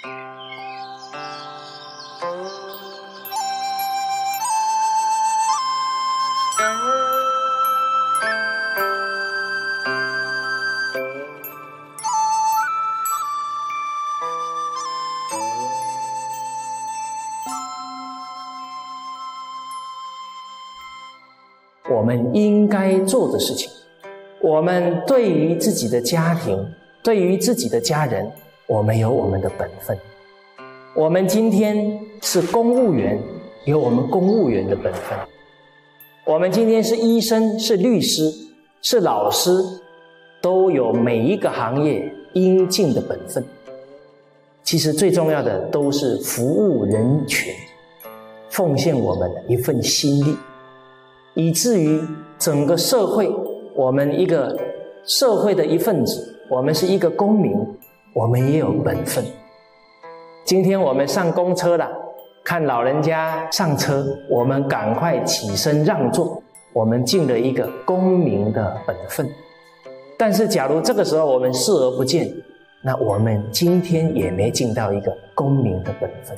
我们应该做的事情，我们对于自己的家庭，对于自己的家人，我们有我们的本分。我们今天是公务员，有我们公务员的本分。我们今天是医生，是律师，是老师，都有每一个行业应尽的本分。其实最重要的都是服务人群，奉献我们的一份心力，以至于整个社会，我们一个社会的一份子，我们是一个公民，我们也有本分。今天我们上公车了，看老人家上车，我们赶快起身让座，我们尽了一个公民的本分。但是假如这个时候我们视而不见，那我们今天也没尽到一个公民的本分。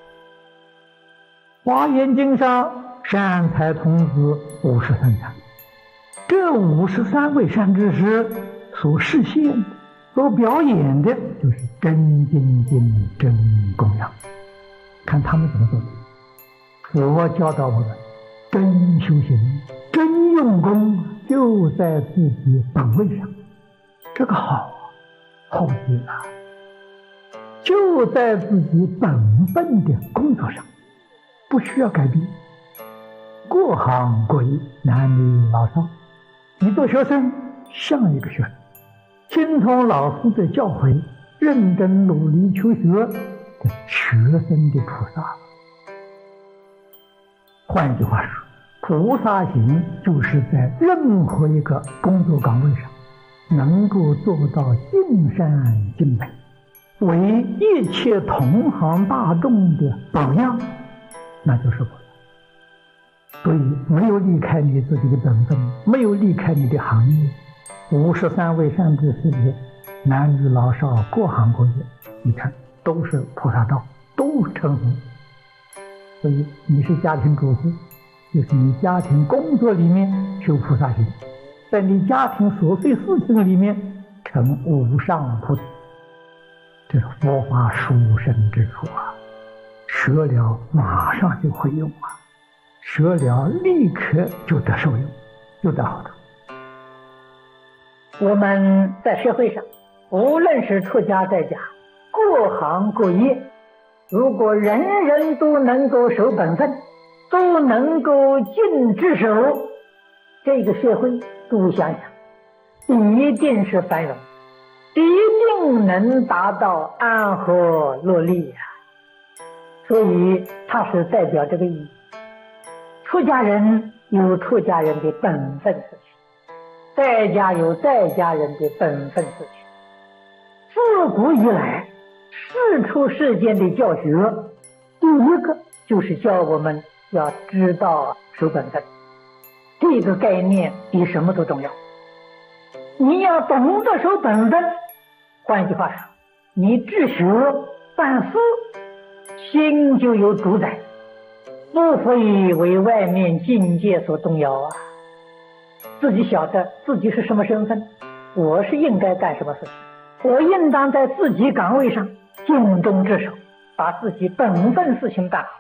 华严经上善财童子53参，这53位善知识所示现的、所表演的，就是真精进、真供养。看他们怎么做的。佛教导我们，真修行、真用功，就在自己本位上。这个好极了，就在自己本分的工作上，不需要改变。各行各业，男女老少，你做学生像一个学生，听从老师的教诲，认真努力求学，这学生的菩萨。换句话说，菩萨行就是在任何一个工作岗位上能够做到尽善尽美，为一切同行大众的榜样，那就是菩萨。所以没有离开你自己的本分，没有离开你的行业。53位善知识里，男女老少各行各业，你看都是菩萨道，都成佛。所以你是家庭主妇，就是你家庭工作里面修菩萨行，在你家庭琐碎事情里面成无上菩提。这是佛法殊胜之处啊！学了马上就会用啊，学了立刻就得受用，就得好处。 我们在社会上，无论是出家在家，各行各业，如果人人都能够守本分，都能够尽职守，这个社会诸位想想，一定是繁荣，一定能达到安和乐利呀。所以它是代表这个意义。出家人有出家人的本分事情，在家有在家人的本分事情。自古以来，世出世间的教学，第一个就是教我们要知道守本分。这个概念比什么都重要。你要懂得守本分，换句话说，你治学办事，心就有主宰，不会为外面境界所动摇啊。自己晓得自己是什么身份，我是应该干什么事情，我应当在自己岗位上尽忠职守，把自己本分事情办好。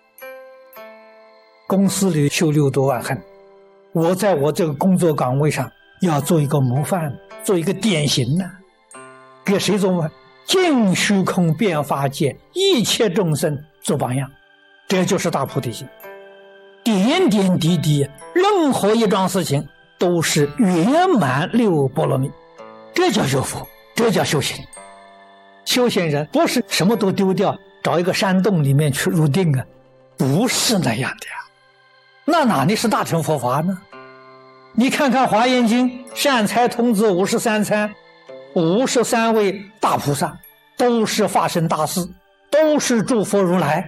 公司里修6多万恨，我在我这个工作岗位上要做一个模范，做一个典型呢，给谁做模范？尽虚空遍法界一切众生做榜样，这就是大菩提心。点点滴滴，任何一桩事情都是圆满6波罗蜜，这叫修佛，这叫修行。修行人不是什么都丢掉，找一个山洞里面去入定啊，不是那样的呀。那哪里是大乘佛法呢？你看看《华严经》，善财童子53参，53位大菩萨，都是法身大士，都是诸佛如来。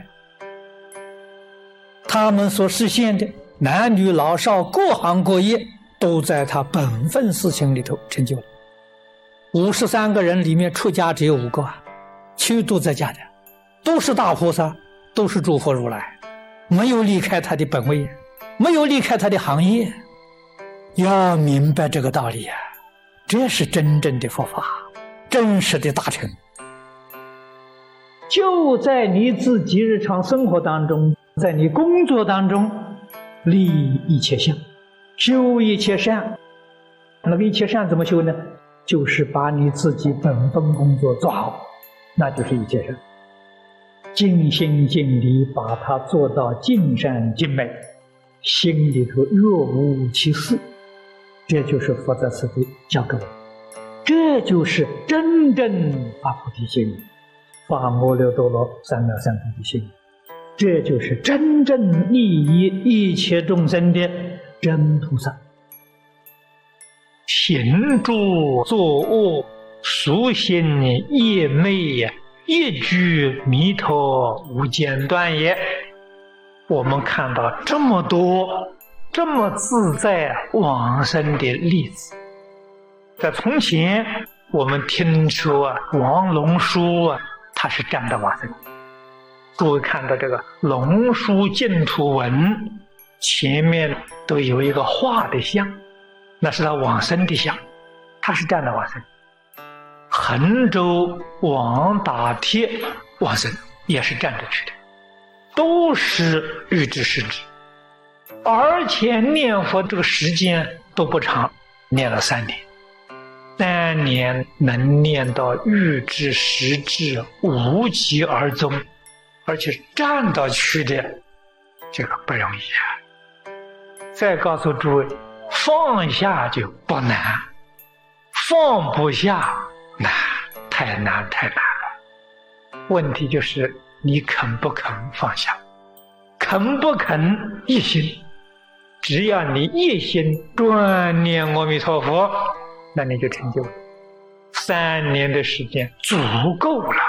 他们所实现的男女老少各行各业，都在他本分事情里头成就了。53个人里面出家只有5个啊，其去都在家的，都是大菩萨，都是诸佛如来，没有离开他的本位，没有离开他的行业。要明白这个道理啊，这是真正的佛法，真实的大乘。就在你自己日常生活当中，在你工作当中，立一切相，修一切善。那个一切善怎么修呢？就是把你自己本分工作做好，那就是一切善。尽心尽力把它做到尽善尽美，心里头若无其事，这就是佛在此地教给我们，这就是真正发菩提心，发阿耨多罗三藐三菩提心，这就是真正利益一切众生的真菩萨。行诸作恶，俗心业昧呀，一句弥陀无间断也。我们看到这么多这么自在往生的例子。在从前我们听说王龙书他是这样的往生。诸位看到这个龙书净土文前面都有一个画的像，那是他往生的像，他是这样的往生。衡州王打铁往生也是站着去的，都是预知时至，而且念佛这个时间都不长，念了3年，3年能念到预知时至，无疾而终，而且站到去的，这个不容易啊。再告诉诸位，放下就不难，放不下难，太难太难了。问题就是你肯不肯放下，肯不肯一心。只要你一心专念阿弥陀佛，那你就成就了。3年的时间足够了。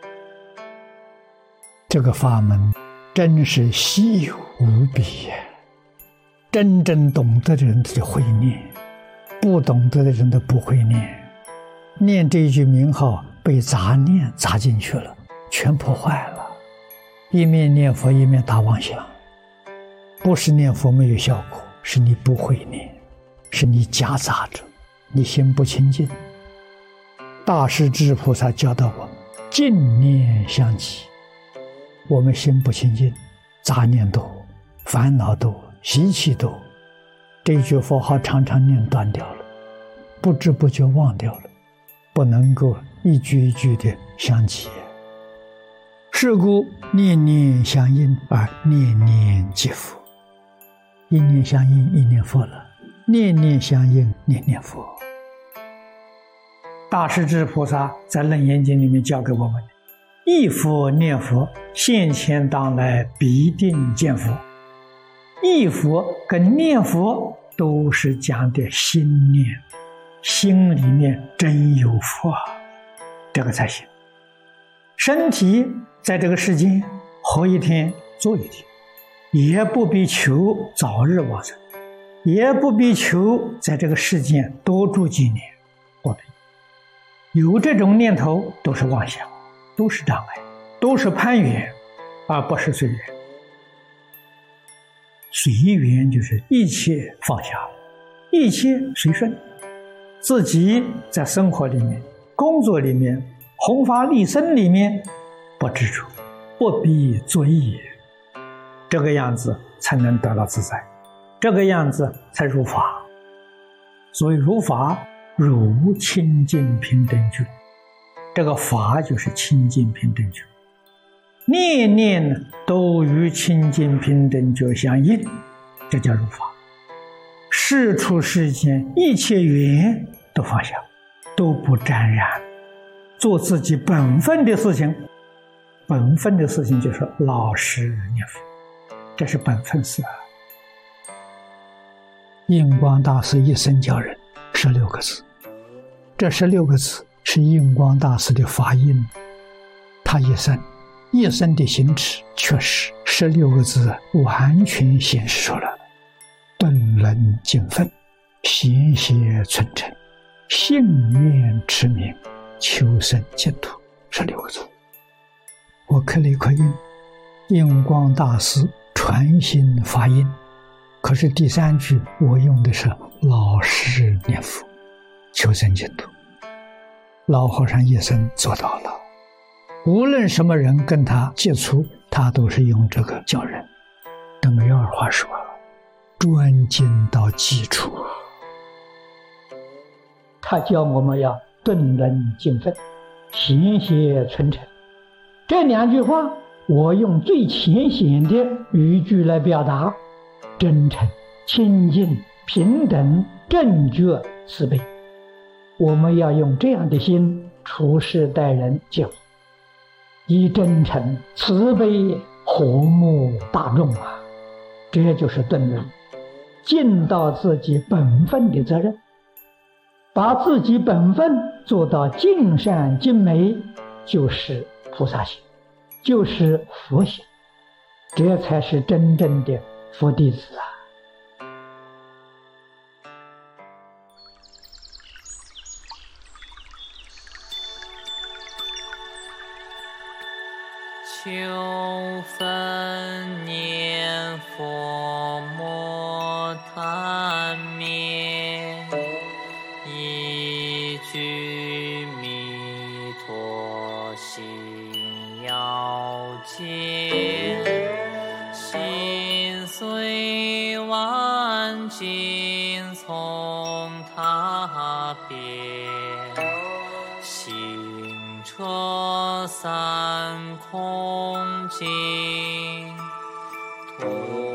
这个法门真是稀有无比呀！真正懂得的人他就会念，不懂得的人都不会念。念这一句名号被杂念砸进去了，全破坏了。一面念佛一面打妄想，不是念佛没有效果，是你不会念，是你夹杂着，你心不清净。大势至菩萨教导我们净念相继，我们心不清净，杂念多，烦恼多，习气多，这句佛号常常念断掉了，不知不觉忘掉了，不能够一句一句的相继。是故念念相应而念念即佛，一念相应一念佛了，念念相应念念佛。大势至菩萨在《楞严经》里面教给我们，忆佛念佛，现前当来必定见佛。忆佛跟念佛都是讲的心念，心里面真有佛，这个才行。身体在这个世间活一天做一天，也不必求早日往生，也不必求在这个世间多住几年，不必。有这种念头都是妄想，都是障碍，都是攀缘，而不是随缘。随缘就是一切放下，一切随顺，自己在生活里面、工作里面、弘法利生里面不执着，不必作意，这个样子才能得到自在，这个样子才入法。所以入法如清净平等觉，这个法就是清净平等觉，念念都与清净平等觉相应，这叫入法。世出世间一切缘都放下，都不沾染，做自己本分的事情。本分的事情就是老实念佛，这是本分事啊。印光大师一生教人16个字，这16个字是印光大师的法印，他一生的行持确实16个字完全显示出来了。顿能尽分，贤邪存诚，信愿持名，求生净土，16个字。 我刻了一颗印，印光大师传心发音。可是第3句我用的是老实念佛，求生净土。老和尚一生做到了，无论什么人跟他接触，他都是用这个教人。都没有二话说，专精到基础。他教我们要顿人敬分，贤邪存诚。这2句话我用最浅显的语句来表达：真诚、清净、平等、正觉、慈悲。我们要用这样的心处事待人接物，以真诚、慈悲和睦大众啊！这就是顿人，尽到自己本分的责任，把自己本分做到尽善尽美，就是菩萨行，就是佛行，这才是真正的佛弟子啊！ 秋分念佛莫贪眠，一句弥陀心要坚，心随万境从他边，行车三空尽，途